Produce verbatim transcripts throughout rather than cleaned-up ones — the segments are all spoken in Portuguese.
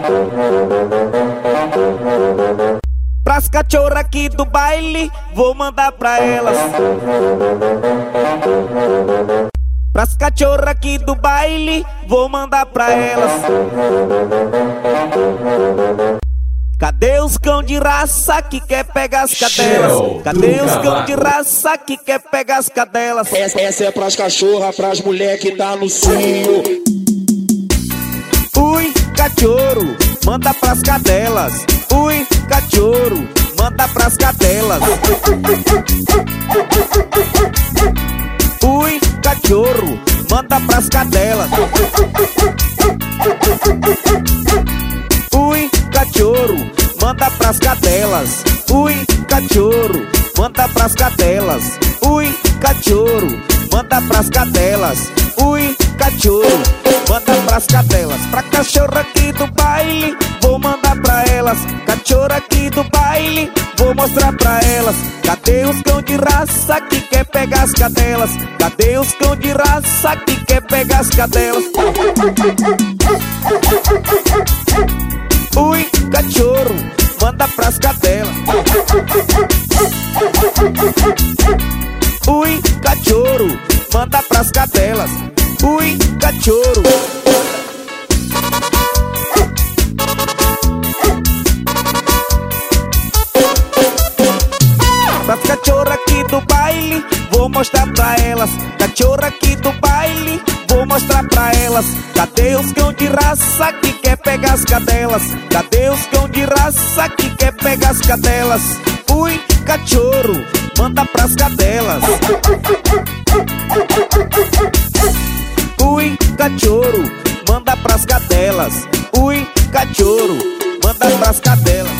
Pras cachorra aqui do baile, vou mandar pra elas. Pras cachorra aqui do baile, vou mandar pra elas. Cadê os cão de raça que quer pegar as cadelas? Cadê os cão de raça que quer pegar as cadelas? Essa, essa é pras cachorra, pras mulher que tá no cio. Ui, cachorro, manda pras cadelas. Ui, cachorro, manda pras cadelas. Ui, cachorro, manda pras cadelas. Ui, cachorro, manda pras cadelas. Ui, cachorro, manda pras cadelas. Ui, cachorro, manda pras cadelas. Ui, cachorro, manda pras cadelas. Pra cachorra aqui do baile, vou mandar pra elas. Cachorra aqui do baile, vou mostrar pra elas. Cadê os cão de raça que quer pegar as cadelas? Cadê os cão de raça que quer pegar as cadelas? Ui, cachorro, manda pras cadelas. Ui, cachorro, manda pras cadelas. Ui, cachorro. Pras cachorra aqui do baile, vou mostrar pra elas. Cachorra aqui do baile, vou mostrar pra elas. Cadê os cão de raça que quer pegar as cadelas? Cadê os cão de raça que quer pegar as cadelas? Ui, cachorro, manda pras cadelas. Ui, cachorro, manda pras cadelas. Ui, cachorro, manda pras cadelas.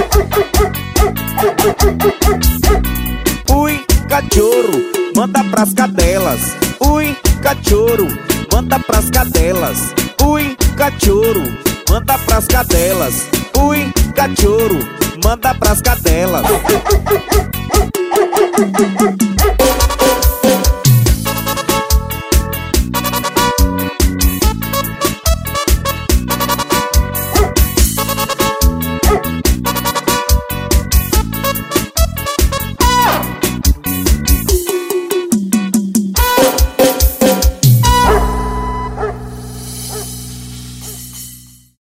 Ui, cachorro, manda pras cadelas. Ui, cachorro, manda pras cadelas. Ui, cachorro, manda pras cadelas. Ui, cachorro, manda pras cadelas.